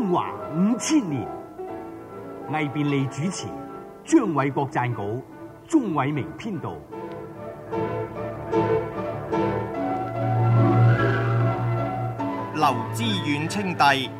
中華5000年，魏便利主持，張偉國撰稿，鍾偉明編導。 劉知遠稱帝。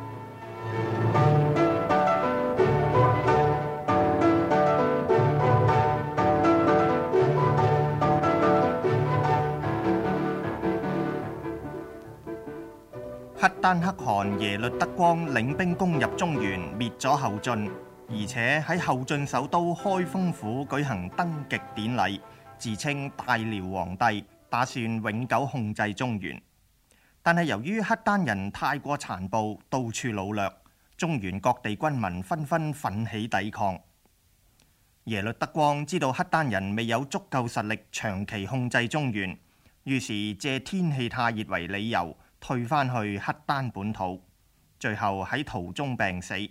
黑丹可汗耶律德光領兵攻入中原，滅咗後晉，而且喺後晉首都開封府舉行登極典禮，自稱大遼皇帝，打算永久控制中原。但係由於黑丹人太過殘暴，到處擄掠，中原各地軍民紛紛奮起抵抗。耶律德光知道黑丹人未有足夠實力長期控制中原，於是借天氣太熱為理由，退返去黑丹本土，最後喺途中病死。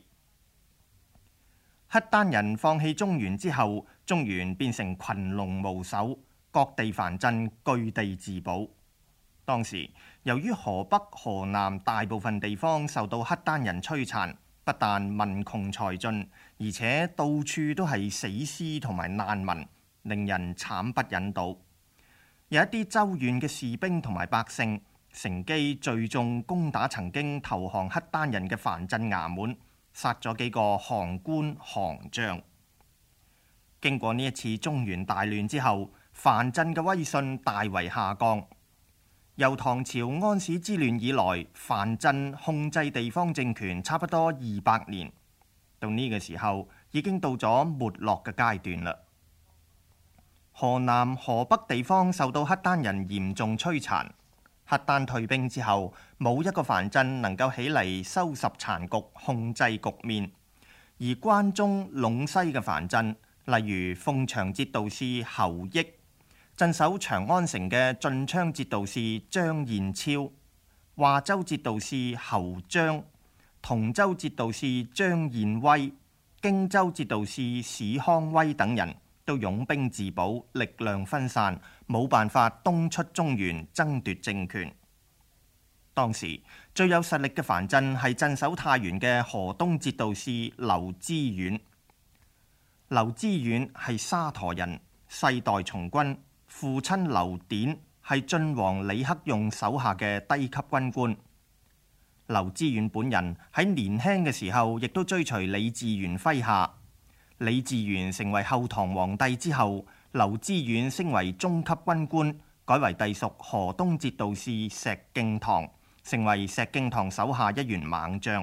黑丹人放棄中原之後，中原變成群龍無首，各地藩鎮據地自保。當時由於河北、河南大部分地方受到黑丹人摧殘，不但民窮財盡，而且到處都係死屍同埋難民，令人慘不忍睹。有一啲州縣嘅士兵同埋百姓乘機聚眾攻打曾經投降黑丹人嘅藩鎮衙門，殺咗幾個降官降將。經過呢一次中原大亂之後，藩鎮嘅威信大為下降。由唐朝安史之亂以來，藩鎮控制地方政權差不多200年，到呢個時候已經到咗沒落嘅階段啦。河南、河北地方受到黑丹人嚴重摧殘，黑丹退兵之後，冇一個藩鎮能夠起嚟收拾殘局、控制局面。而關中、隴西嘅藩鎮，例如鳳翔節度使侯益、鎮守長安城嘅晉昌節度使張彥超、華州節度使侯章、同州節度使張彥威、荊州節度使史康威等人都擁兵自保，力量分散，冇辦法東出中原爭奪政權。當時最有實力嘅藩鎮係鎮守太原嘅河東節度使劉知遠。劉知遠係沙陀人，世代從軍。父親劉典係晉王李克用手下嘅低級軍官。劉知遠本人喺年輕嘅時候，亦都追隨李自元麾下。李自元成為後唐皇帝之後，劉知遠升為中級軍官，改為隸屬河東節度使石敬瑭，成為石敬瑭手下一員猛將。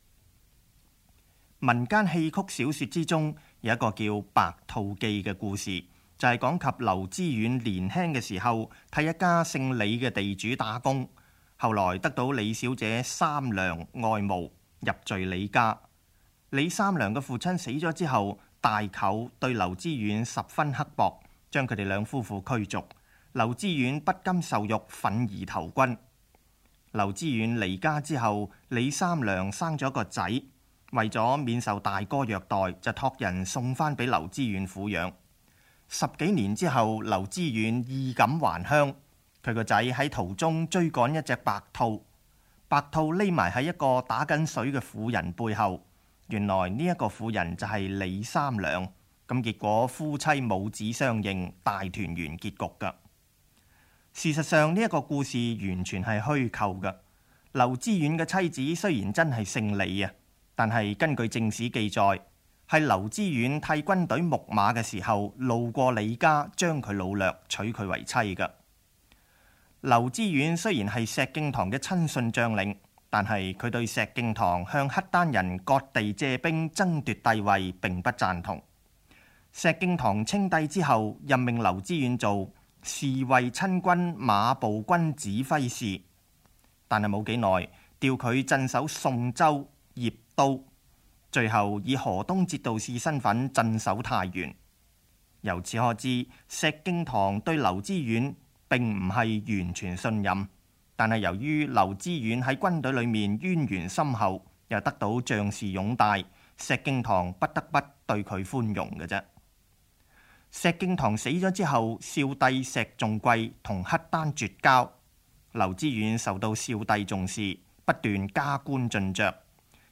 民間戲曲小說之中有一個叫《白兔記》嘅故事，就係講及劉知遠年輕嘅時候替一家姓李嘅地主打工，後來得到李小姐三娘愛慕，入贅李家。李三娘嘅父親死咗之後，大舅對劉知遠十分刻薄，將佢哋兩夫婦驅逐。劉知遠不甘受辱，憤而投軍。劉知遠離家之後，李三娘生咗個仔，為咗免受大哥虐待，就託人送翻俾劉知遠撫養。10幾年之後，劉知遠意感還鄉，佢個仔喺途中追趕一隻白兔，白兔匿埋喺一個打緊水嘅婦人背後，原來呢一個婦人就係李三娘，咁結果夫妻母子相認，大團圓結局噶。事實上呢一個故事完全係虛構噶。劉知遠嘅妻子雖然真係姓李啊，但係根據正史記載，係劉知遠替軍隊牧馬嘅時候，路過李家，將佢擄掠，娶佢為妻嘅。劉知遠雖然係石敬瑭嘅親信將領，但係佢對石敬瑭向黑丹人割地借兵爭奪帝位並不贊同。石敬瑭稱帝之後，任命劉知遠做侍衛親軍馬步軍指揮使，但係冇幾耐，調佢鎮守宋州、鄴都。最後以河東節度使身份鎮守太原。由此可知，石敬瑭對劉知遠並唔係完全信任，但係由於劉知遠喺軍隊裏面淵源深厚，又得到將士擁戴，石敬瑭不得不對佢寬容嘅啫。石敬瑭死咗之後，少帝石重貴同黑丹絕交，劉知遠受到少帝重視，不斷加官進爵。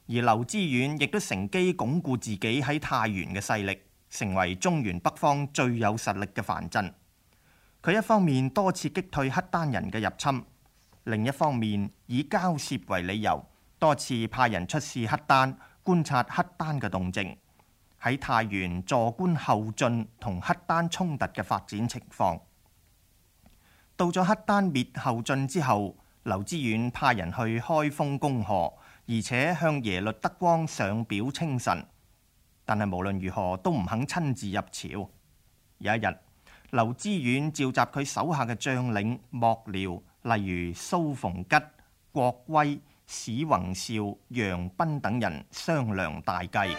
而劉知遠亦都乘機鞏固自己喺太原嘅勢力，成為中原北方最有實力嘅藩鎮。佢一方面多次擊退黑丹人嘅入侵，另一方面以交涉為理由，多次派人出使黑丹，觀察黑丹嘅動靜，喺太原坐觀後晉同黑丹衝突嘅發展情況。到咗黑丹滅後晉之後，劉知遠派人去開封恭賀，而且向耶律德光上表稱臣，但係無論如何都唔肯親自入朝。有一日，劉知遠召集佢手下嘅將領幕僚，例如蘇逢吉、郭威、史宏少、楊斌等人商量大計。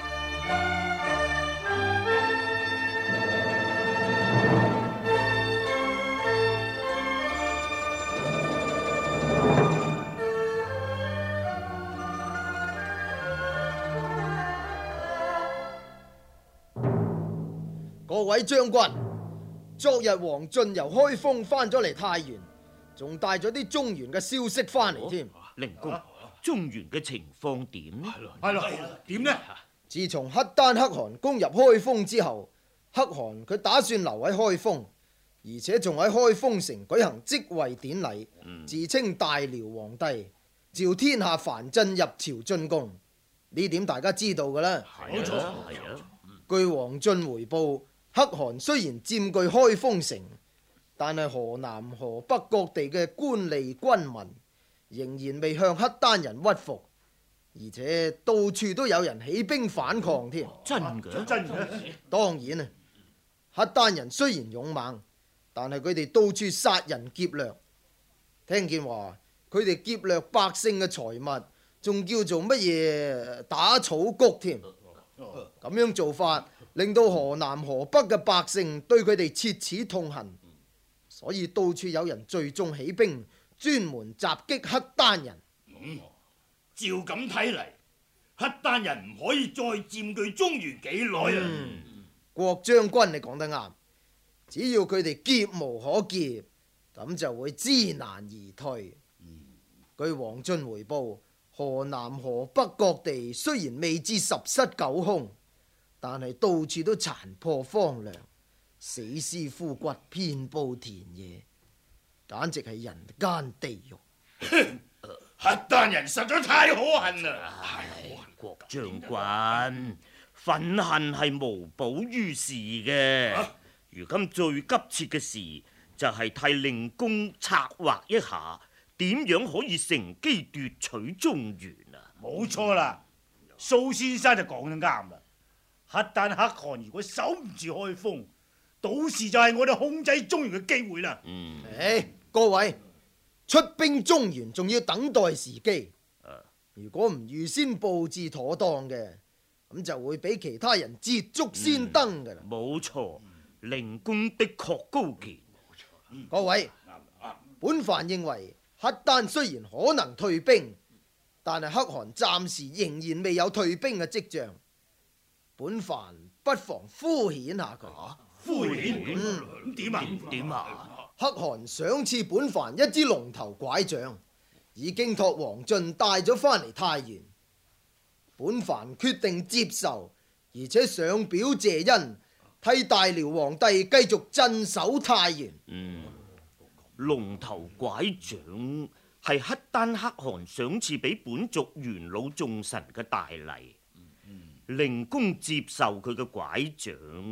各位將軍，昨日王進由開封翻咗嚟太原，仲帶咗啲中原嘅消息翻嚟添。 靈公，中原嘅情況點呢？ 係咯，點呢？ 自從黑丹黑汗攻入開封之後，黑汗佢打算留喺開封，而且仲喺開封城舉行即位典禮，自稱大遼皇帝，召天下藩鎮入朝進貢。呢點大家知道㗎啦。 冇錯，係啊。 據王進回報，黑汗雖然佔據開封城，但係河南河北各地嘅官吏軍民仍然未向黑丹人屈服，而且到處都有人起兵反抗添。 真嘅？ 真嘅？ 當然啊，黑丹人雖然勇猛，但係佢哋到處殺人劫掠。聽見話佢哋劫掠百姓嘅財物，仲叫做乜嘢打草谷添。咁樣做法令到河南河北嘅百姓對佢哋切齒痛恨，所以到處有人聚眾起兵，專門襲擊黑丹人。 照咁睇嚟，黑丹人唔可以再佔據中原幾耐啊！ 郭將軍你講得啱，只要佢哋劫無可劫，咁就會知難而退。據王進回報，河南河北各地雖然未至十室九空，但係到處都殘破荒涼，死屍枯骨遍布田野，簡直係人間地獄。 黑丹人實在太可恨啦！ 郭將軍，憤恨係無補於事嘅。如今最急切嘅事就係替令公策劃一下，點樣可以乘機奪取中原啊？ 冇錯啦，蘇先生就講得啱啦。黑丹黑汗如果守唔住開封，到時就係我哋控制中原嘅機會啦。 各位出兵中原仲要等待時機，如果唔預先佈置妥當嘅，咁就會俾其他人捷足先登噶啦。 冇錯，令公的確高見。 各位，本藩認為黑丹雖然可能退兵，但係黑汗暫時仍然未有退兵嘅跡象，本藩不妨敷衍下佢。 敷衍？點啊？ 點啊？ 黑汗賞賜本藩一支龍頭拐杖，已經託王進帶咗翻嚟太原，本藩決定接受，而且上表謝恩，替大遼皇帝繼續鎮守太原。 龍頭拐杖係黑丹黑汗賞賜俾本族元老眾臣嘅大禮，令公接受佢嘅拐杖，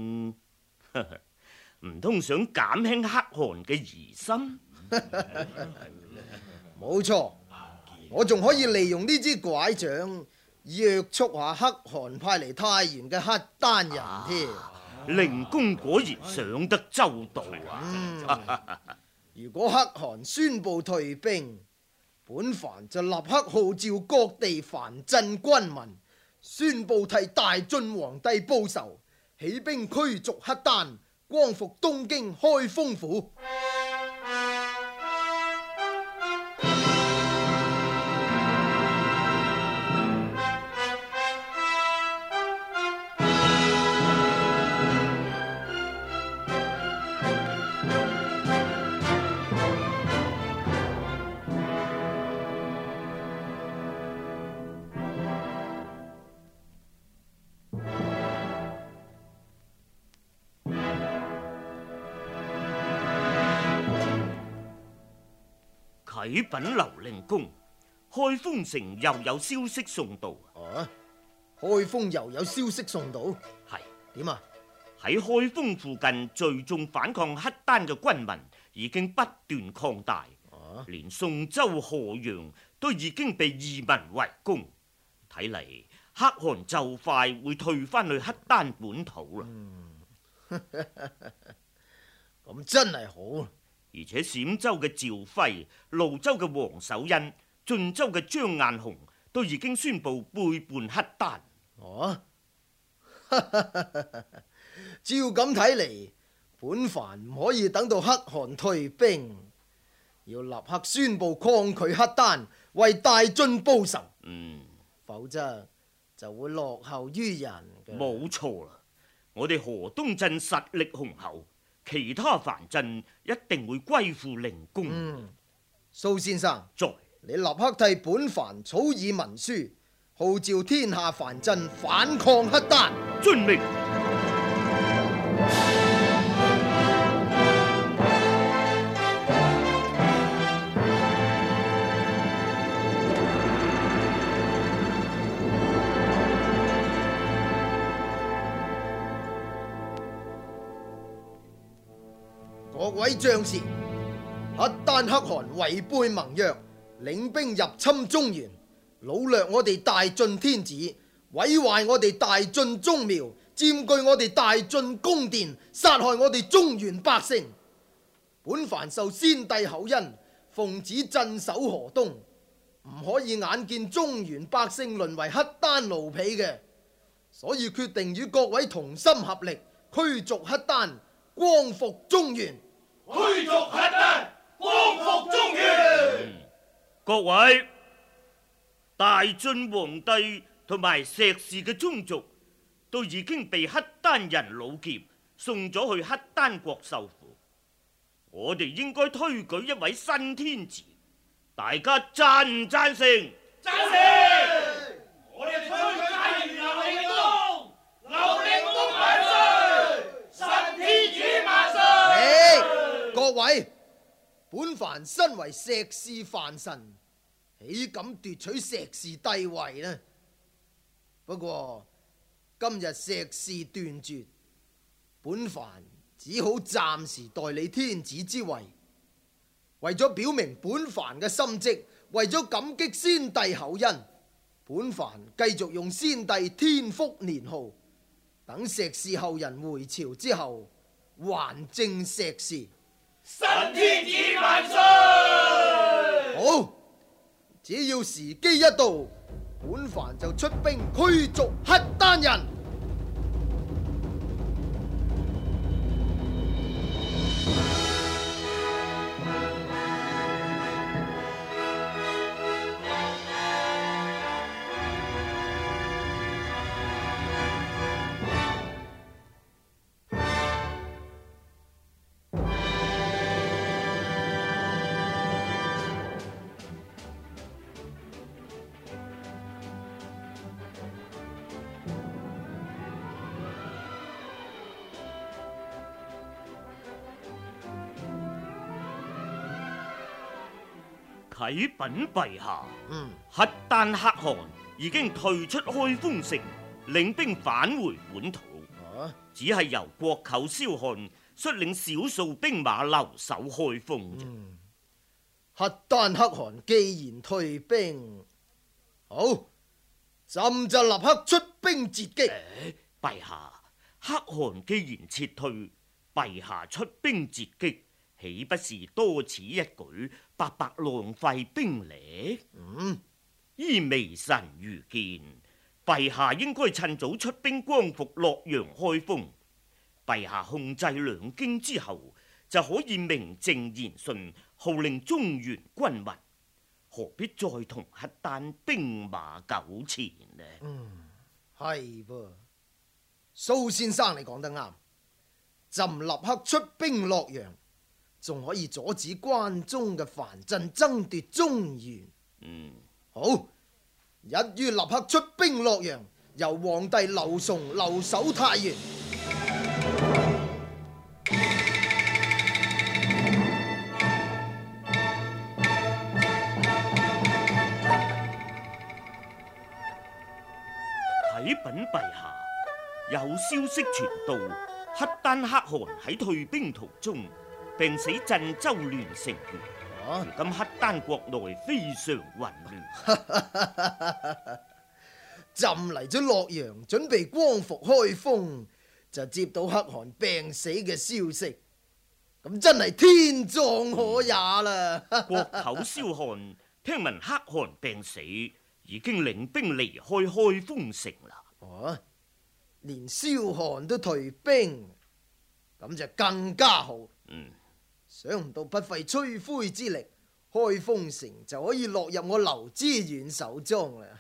唔通想減輕黑汗嘅疑心？ 冇錯，我仲可以利用呢支拐杖約束下黑汗派嚟太原嘅黑丹人添。 令公果然想得周到啊！ 如果黑汗宣布退兵，本藩就立刻號召各地藩鎮軍民，宣布替大晉皇帝報仇，起兵驅逐黑丹，光復東京開封府。 啟稟劉令公，開封城又有消息送到。 啊，開封又有消息送到， 係點啊？ 喺開封附近聚眾反抗黑丹嘅軍民已經不斷擴大，連宋州河陽都已經被異民圍攻，睇嚟可汗就快會退翻去黑丹本土啦。 咁真係好。 而且陝州嘅趙輝、廬州嘅王守恩、晉州嘅張雁雄都已經宣布背叛黑丹。 哦，照咁睇嚟，本藩唔可以等到可汗退兵，要立刻宣布抗拒黑丹，為大晉報仇。否則就會落後於人嘅。 冇錯啦，我哋河東鎮實力雄厚，其他藩鎮一定會歸附靈公。 蘇先生， 在你立刻替本藩草擬文書，號召天下藩鎮反抗黑丹。 遵命。 各位將士，黑丹可汗違背盟約，領兵入侵中原，擄掠我哋大晉天子，毀壞我哋大晉宗廟，佔據我哋大晉宮殿，殺害我哋中原百姓。本藩受先帝厚恩，奉旨鎮守河東，唔可以眼見中原百姓淪為黑丹奴婢嘅，所以決定與各位同心合力，驅逐黑丹，光復中原。 驅逐黑丹，光復中原。 各位，大晉皇帝同埋石氏嘅宗族都已經被黑丹人擄劫，送咗去黑丹國受苦。我哋應該推舉一位新天子，大家贊唔贊成？ 贊成！我哋推舉大元劉令公，劉令公萬歲！新天子萬歲！ 各位，本藩身為石氏藩臣，豈敢奪取石氏帝位呢？不過今日石氏斷絕，本藩只好暫時代理天子之位。為咗表明本藩嘅心跡，為咗感激先帝厚恩，本藩繼續用先帝天福年號，等石氏後人回朝之後，還政石氏。 新天子萬歲！ 好，只要時機一到，本藩就出兵驅逐黑丹人。 啟稟陛下，黑丹可汗已經退出開封城，領兵返回本土，只係由國舅蕭翰率領少數兵馬留守開封。 黑丹可汗既然退兵，好，朕就立刻出兵截擊。 陛下，可汗既然撤退，陛下出兵截擊，豈不是多此一舉，白白浪費兵力？依微臣愚見，陛下應該趁早出兵光復洛陽開封。陛下控制兩京之後，就可以名正言順號令中原軍民，何必再同黑丹兵馬糾纏呢？ 係噃，蘇先生你講得啱，朕立刻出兵洛陽，仲可以阻止關中嘅藩鎮爭奪中原。好，一於立刻出兵洛陽，由皇帝劉崇留守太原。 啟稟陛下，有消息傳到，黑丹黑汗喺退兵途中病死鎮州亂成縣。如今黑丹國內非常混亂。 朕嚟咗洛陽，準備光復開封，就接到黑汗病死嘅消息，咁真係天葬可也啦！ 國舅蕭漢聽聞黑汗病死，已經領兵離開開封城啦。 連蕭漢都退兵，咁就更加好。想唔到不費吹灰之力，開封城就可以落入我劉知遠手中啦！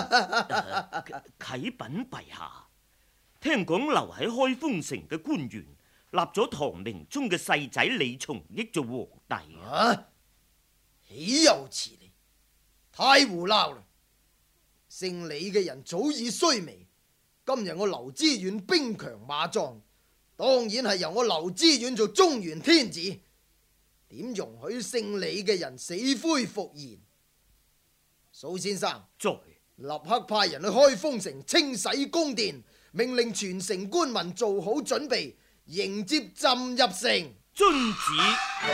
啟稟陛下，聽講留喺開封城嘅官員立咗唐明宗嘅細仔李從益做皇帝啊！ 豈有此理！太胡鬧啦！姓李嘅人早已衰微，今日我劉知遠兵強馬壯，當然係由我劉知遠做中原天子。點容許姓李嘅人死灰復燃？蘇先生，立刻派人去開封城清洗宮殿，命令全城官民做好準備，迎接朕入城。 遵旨。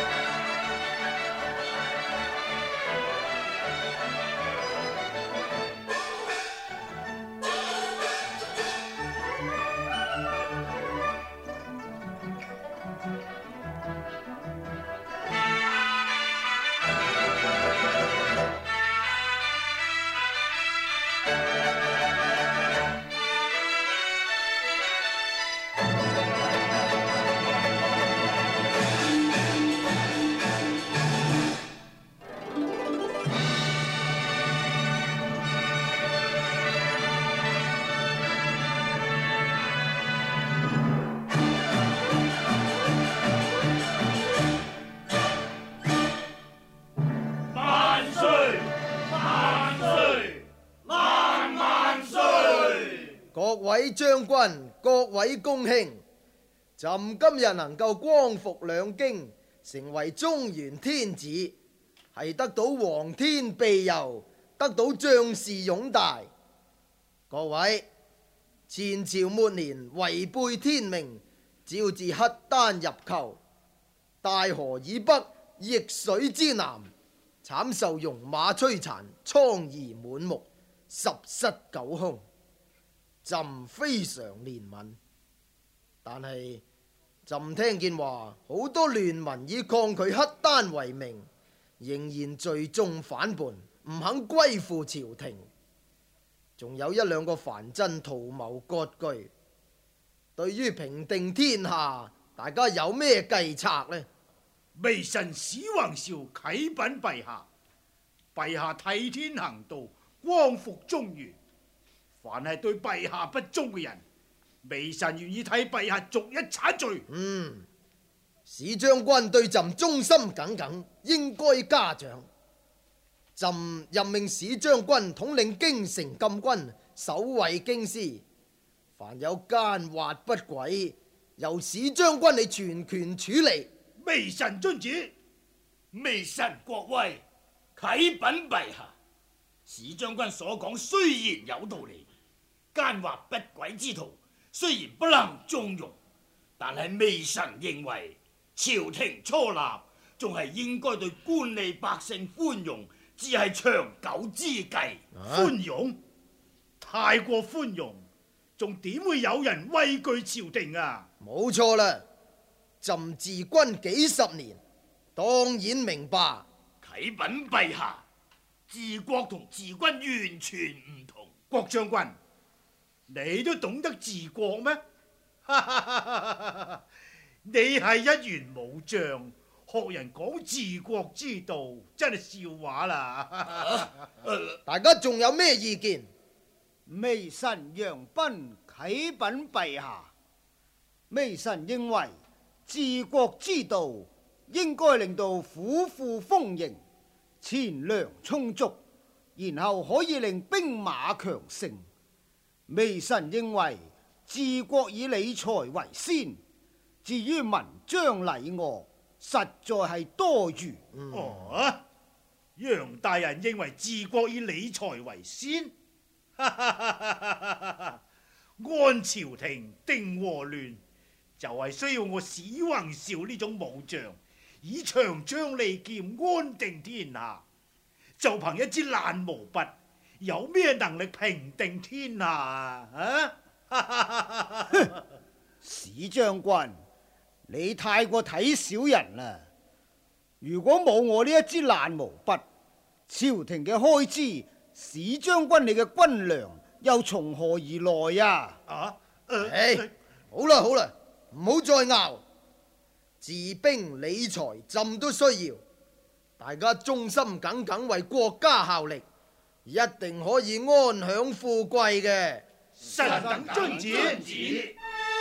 各位將軍，各位公卿，朕今日能夠光復兩京，成為中原天子，係得到皇天庇佑，得到將士擁戴。各位，前朝末年違背天命，招致黑丹入寇，大河以北易水之南，慘受戎馬摧殘，瘡痍滿目，十室九空。朕非常憐憫，但係朕聽見話好多亂民以抗拒黑丹為名，仍然聚眾反叛，唔肯歸附朝廷。仲有一兩個藩鎮圖謀割據。對於平定天下，大家有咩計策呢？ 微臣史宏紹啟稟陛下，陛下替天行道，光復中原。凡係對陛下不忠嘅人，微臣願意替陛下逐一鏟罪。 史將軍對朕忠心耿耿，應該嘉獎。朕任命史將軍統領京城禁軍，守衛京師。凡有奸猾不軌，由史將軍你全權處理。 微臣遵旨。 微臣國威，啟稟陛下。史將軍所講雖然有道理。奸猾不軌之徒雖然不能縱容，但係微臣認為朝廷初立，仲係應該對官吏百姓寬容，只係長久之計。 寬容？太過寬容，仲點會有人畏懼朝廷啊？ 冇錯啦，朕治軍幾十年，當然明白。 啟稟陛下，治國同治軍完全唔同。 郭將軍，你都懂得治國咩？你係一員武將，學人講治國之道，真係笑話啦！ 大家仲有咩意見？ 微臣楊斌啟稟陛下，微臣認為治國之道應該令到府庫豐盈，錢糧充足，然後可以令兵馬強盛。微臣認為治國以理財為先，至於文章禮樂，實在係多餘。 楊大人認為治國以理財為先， 安朝廷定和亂，就係需要我史宏少呢種武將，以長槍利劍安定天下。就憑一支爛毛筆，有咩能力平定天下啊？ 史將軍，你太過睇小人啦！如果冇我呢一支爛毛筆，朝廷嘅開支，史將軍你嘅軍糧又從何而來啊？ 好啦好啦，唔好再拗，治兵理財朕都需要，大家忠心耿耿為國家效力，一定可以安享富貴嘅。 臣等遵旨。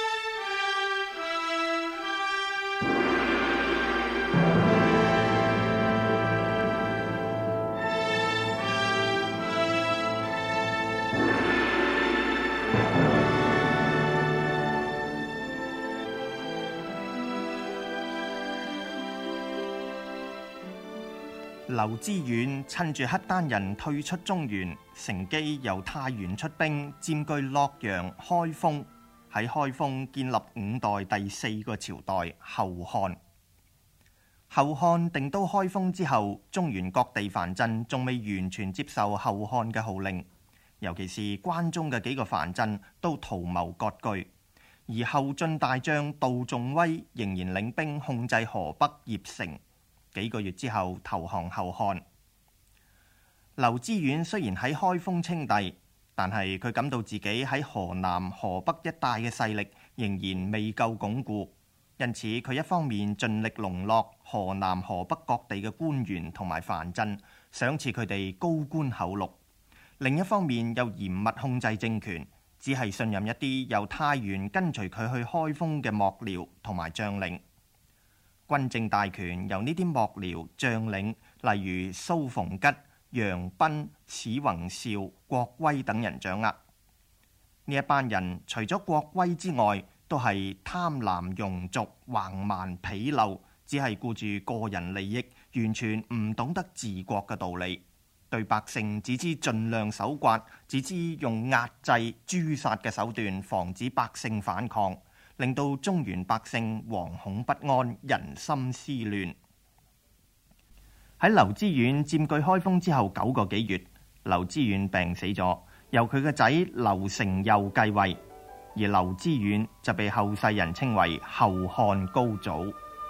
劉知遠趁住黑丹人退出中原，乘機由太原出兵佔據洛陽、開封，喺開封建立五代第四個朝代後漢。後漢定都開封之後，中原各地藩鎮仲未完全接受後漢嘅號令，尤其是關中嘅幾個藩鎮都圖謀割據，而後晉大將杜仲威仍然領兵控制河北鄴城。幾個月之後投降後漢。劉知遠雖然喺開封稱帝，但係佢感到自己喺河南、河北一帶嘅勢力仍然未夠鞏固，因此佢一方面盡力籠絡河南、河北各地嘅官員同埋藩鎮，賞賜佢哋高官厚祿；另一方面又嚴密控制政權，只係信任一啲由太原跟隨佢去開封嘅幕僚同埋將領。軍政大權由呢啲幕僚將領，例如蘇逢吉、楊斌、史宏少、郭威等人掌握。呢一班人除咗郭威之外，都係貪婪庸俗、橫蠻鄙陋，只係顧住個人利益，完全唔懂得治國嘅道理。對百姓只知盡量搜刮，只知用壓制、誅殺嘅手段防止百姓反抗，令到中原百姓惶恐不安，人心思亂。喺劉知遠佔據開封之後9個幾月，劉知遠病死咗，由佢個仔劉承佑繼位，而劉知遠就被後世人稱為後漢高祖。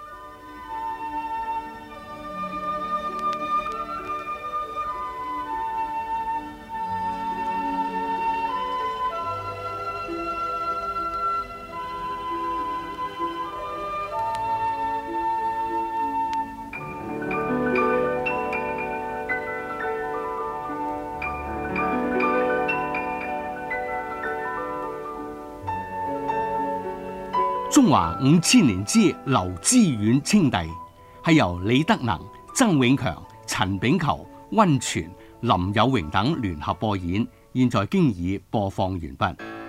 中華5000年之劉知遠稱帝，係由李德能、曾永強、陳炳球、溫泉、林有榮等聯合播演，現在經已播放完畢。